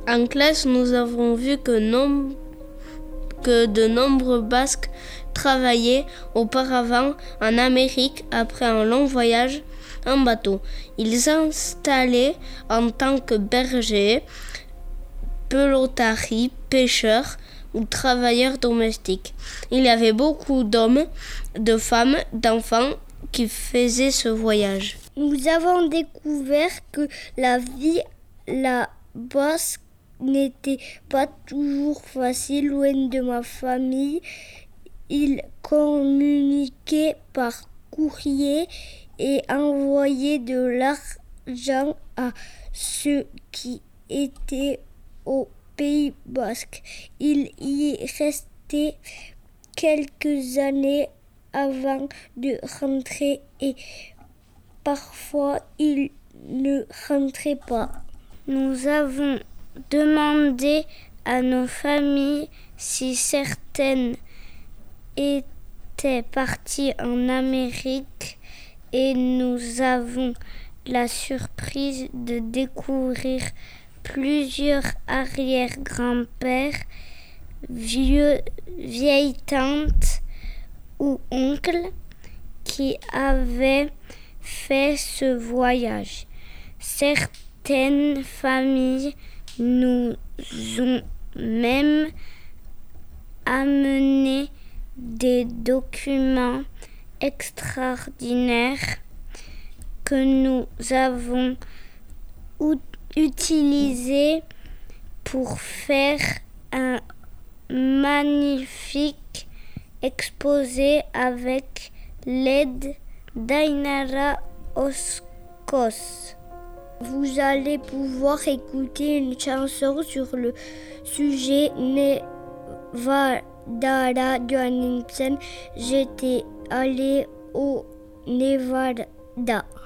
En classe, nous avons vu que de nombreux Basques travaillaient auparavant en Amérique après un long voyage en bateau. Ils s'installaient en tant que bergers, pelotari, pêcheurs ou travailleurs domestiques. Il y avait beaucoup d'hommes, de femmes, d'enfants qui faisaient ce voyage. Nous avons découvert que la vie là-bas n'était pas toujours facile, loin de ma famille. Ils communiquaient par courrier et envoyaient de l'argent à ceux qui étaient au Pays Basque. Ils y restaient quelques années avant de rentrer et parfois ils ne rentraient pas. Nous avons demandé à nos familles si certaines étaient parties en Amérique et nous avons la surprise de découvrir plusieurs arrière-grands-pères, vieilles tantes ou oncles qui avaient fait ce voyage. Certaines familles nous ont même amené des documents extraordinaires que nous avons utilisés pour faire un magnifique exposé avec l'aide d'Ainara Oskos. Vous allez pouvoir écouter une chanson sur le sujet Nevada Johansen. J'étais allée au Nevada.